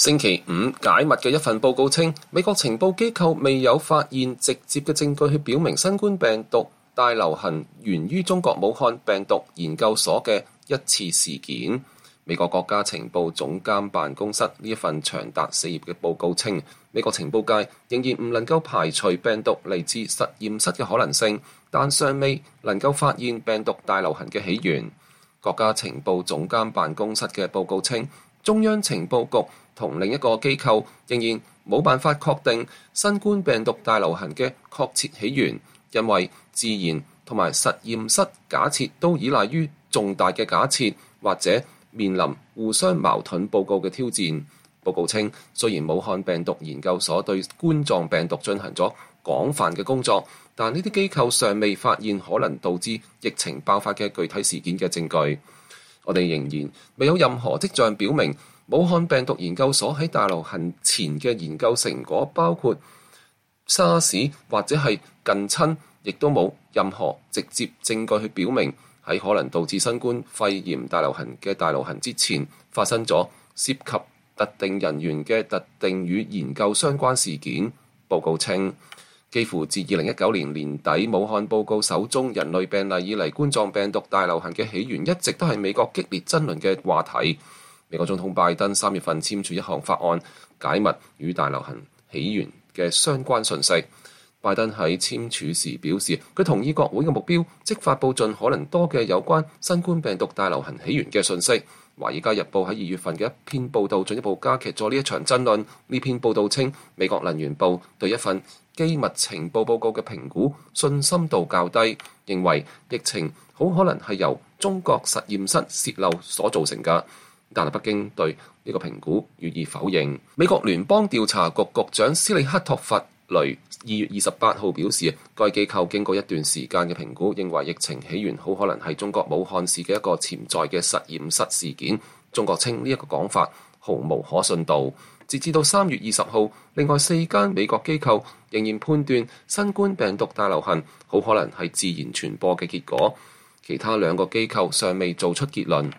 星期五解密嘅一份報告稱，美國情報機構未有發現直接嘅證據去表明新冠病毒大流行源於中國武漢病毒研究所嘅一次事件。美國國家情報總監辦公室呢一份長達4頁嘅報告稱，美國情報界仍然唔能夠排除病毒嚟自實驗室嘅可能性，但尚未能夠發現病毒大流行嘅起源。國家情報總監辦公室嘅報告稱，中央情報局同另一個機構仍然冇辦法確定新冠病毒大流行嘅確切起源，因為自然同埋實驗室假設都依賴於重大嘅假設，或者面臨互相矛盾報告嘅挑戰。報告稱，雖然武漢病毒研究所對冠狀病毒進行咗廣泛嘅工作，但呢啲機構尚未發現可能導致疫情爆發嘅具體事件嘅證據。我哋仍然未有任何跡象表明武漢病毒研究所喺大流行前嘅研究成果，包括沙士或者係近親，亦都冇任何直接證據去表明喺可能導致新冠肺炎大流行嘅大流行之前發生咗涉及特定人員嘅特定與研究相關事件。報告稱，幾乎自2019年年底武漢報告首宗人類病例以嚟，冠狀病毒大流行嘅起源一直都係美國激烈爭論嘅話題。美國總統拜登3月份簽署一項法案，解密與大流行起源嘅相關訊息。拜登喺簽署時表示，佢同意國會嘅目標，即發佈盡可能多嘅有關新冠病毒大流行起源嘅訊息。華爾街日報喺2月份嘅一篇報導進一步加劇咗呢一場爭論。呢篇報導稱，美國能源部對一份機密情報報告嘅評估信心度較低，認為疫情好可能係由中國實驗室洩漏所造成嘅。但係北京對呢個評估予以否認。美國聯邦調查局局長斯里克托弗雷2月28號表示，該機構經過一段時間嘅評估，認為疫情起源好可能係中國武漢市嘅一個潛在嘅實驗室事件。中國稱呢一個講法毫無可信度。截至到3月20號，另外4間美國機構仍然判斷新冠病毒大流行好可能係自然傳播嘅結果，其他2個機構尚未做出結論。